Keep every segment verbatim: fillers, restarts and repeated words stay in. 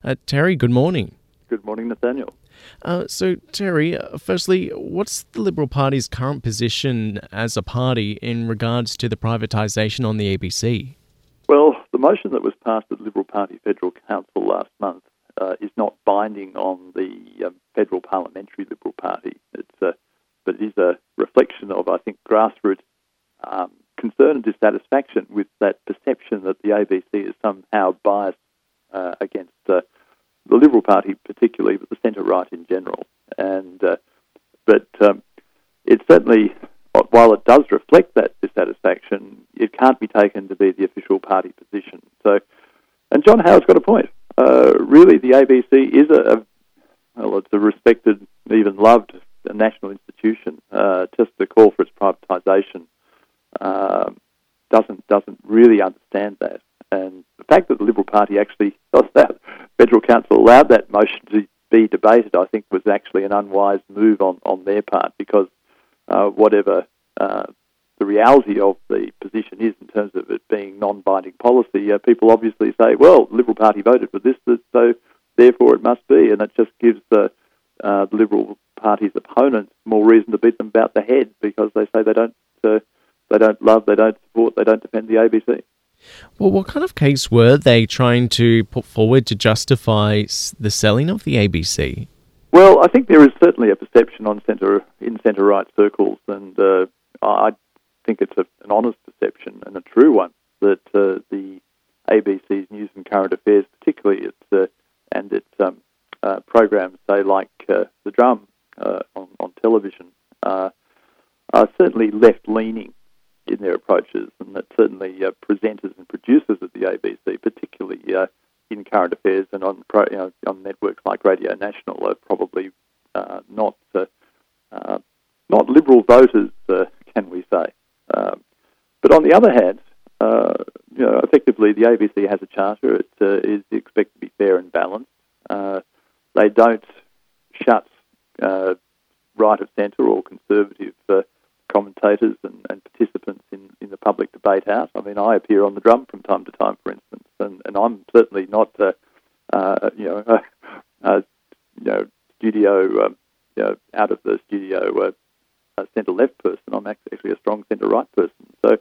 Uh, Terry, good morning. Good morning, Nathaniel. Uh, so, Terry, uh, firstly, what's the Liberal Party's current position as a party in regards to the privatisation on the A B C? Well, the motion that was passed at the Liberal Party Federal Council last month uh, is not binding on the um, Federal Parliamentary Liberal Party. It's uh, but it is a reflection of, I think, grassroots um, concern and dissatisfaction with that perception that the A B C is somehow biased uh, against uh, the Liberal Party particularly, but the centre-right in general. And uh, but um, it certainly, while it does reflect that dissatisfaction, it can't be taken to be the official party position. So, and John Howard's got a point. Uh, really, the A B C is a, a well, it's a respected, even loved national institution. Uh, just to call for its privatisation uh, doesn't doesn't really understand that. And the fact that the Liberal Party actually, that Federal Council allowed that motion to be debated, I think was actually an unwise move on, on their part, because uh, whatever uh, the reality of the position is in terms of it being non-binding policy, uh, people obviously say, well, the Liberal Party voted for this, so therefore it must be, and it just gives the, uh, the Liberal Party's opponents more reason to beat them about the head, because they say they don't, uh, they don't love, they don't support, they don't defend the A B C. Well, what kind of case were they trying to put forward to justify the selling of the A B C? Well, I think there is certainly a perception on centre in centre-right circles, and uh, I think it's a, an honest perception and a true one, that uh, the A B C's news and current affairs, particularly its uh, and its um, uh, programs, say like uh, The Drum uh, on, on television, uh, are certainly left-leaning in their approaches, and that certainly uh, presenters and producers of the A B C, particularly uh, in current affairs and on pro, you know, on networks like Radio National, are probably uh, not uh, uh, not liberal voters, uh, can we say? Um, but on the other hand, uh, you know, effectively the A B C has a charter. It uh, is expected to be fair and balanced. Uh, they don't shut uh, right of centre or conservative Uh, commentators and, and participants in, in the public debate out. I mean, I appear on The Drum from time to time, for instance, and, and I'm certainly not, uh, uh, you know, uh, uh, you know, studio, um, you know, out of the studio, uh, a centre-left person. I'm actually a strong centre-right person. So,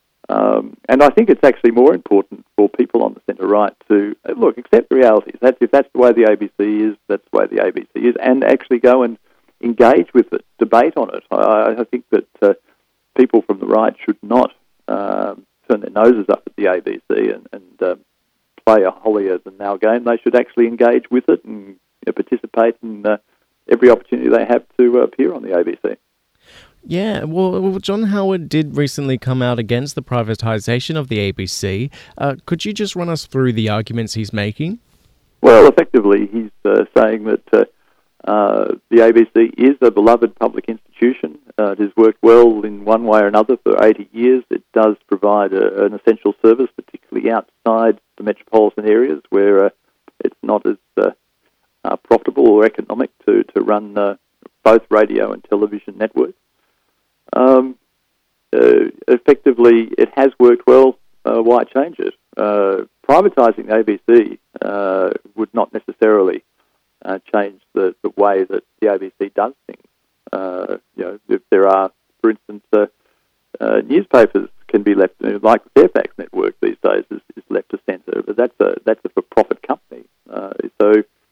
um, and I think it's actually more important for people on the centre-right to uh, look, accept the realities. That's if that's the way the A B C is, that's the way the A B C is, and actually go and engage with it, debate on it. I, I think that uh, people from the right should not um, turn their noses up at the A B C and, and uh, play a holier-than-thou game. They should actually engage with it and you know, participate in uh, every opportunity they have to uh, appear on the A B C. Yeah, well, well, John Howard did recently come out against the privatisation of the A B C. Uh, could you just run us through the arguments he's making? Well, effectively, he's uh, saying that uh, Uh, the A B C is a beloved public institution. Uh, it has worked well in one way or another for eighty years. It does provide a, an essential service, particularly outside the metropolitan areas where uh, it's not as uh, uh, profitable or economic to, to run uh, both radio and television networks. Um, uh, effectively, it has worked well. Uh, why change it? Uh, privatising the A B C uh, would not necessarily Uh, change the, the way that the A B C does things. Uh, you know, if there are, for instance, uh, uh, newspapers can be left, you know, like the Fairfax network these days is, is left to centre, but that's a that's a for-profit company. Uh, so,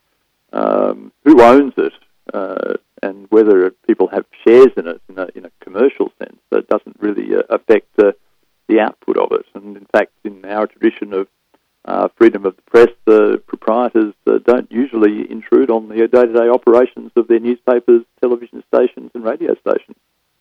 um, who owns it, uh, and whether people have shares in it in a, in a commercial sense, that doesn't really uh, affect uh, the output of it. And in fact, in our tradition of Uh, freedom of the press, the proprietors uh, don't usually intrude on the day-to-day operations of their newspapers, television stations and radio stations.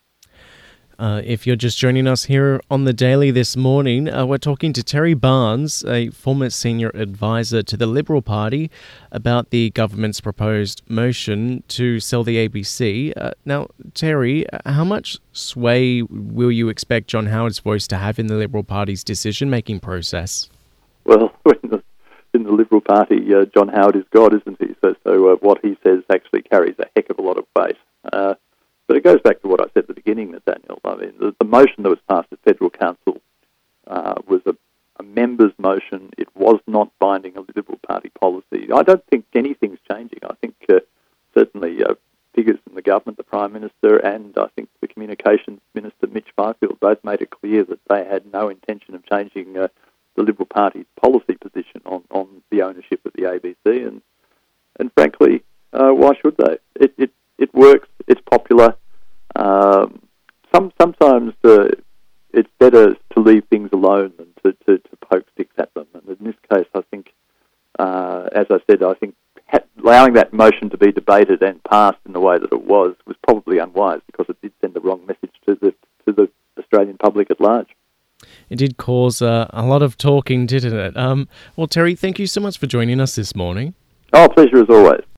Uh, if you're just joining us here on The Daily this morning, uh, we're talking to Terry Barnes, a former senior advisor to the Liberal Party, about the government's proposed motion to sell the A B C. Uh, now, Terry, how much sway will you expect John Howard's voice to have in the Liberal Party's decision-making process? Well, in the, in the Liberal Party, uh, John Howard is God, isn't he? So, so uh, what he says actually carries a heck of a lot of weight. Uh, but it goes back to what I said at the beginning, Nathaniel. I mean, the, the motion that was passed at Federal Council uh, was a, a members' motion. It was not binding a Liberal Party policy. I don't think anything's changing. I think uh, certainly uh, figures in the government, the Prime Minister and I think the Communications Minister, Mitch Fifield, both made it clear that they had no intention of changing uh, the Liberal Party's policy position on, on the ownership of the A B C. And, and frankly, uh, why should they? It, it, it works. It's popular. Um, some, sometimes uh, it's better to leave things alone than to, to, to poke sticks at them. And in this case, I think, uh, as I said, I think ha- allowing that motion to be debated and passed in the way that it was was probably unwise because it did send the wrong message to the to the Australian public at large. It did cause uh, a lot of talking, didn't it? Um, well, Terry, thank you so much for joining us this morning. Oh, pleasure as always.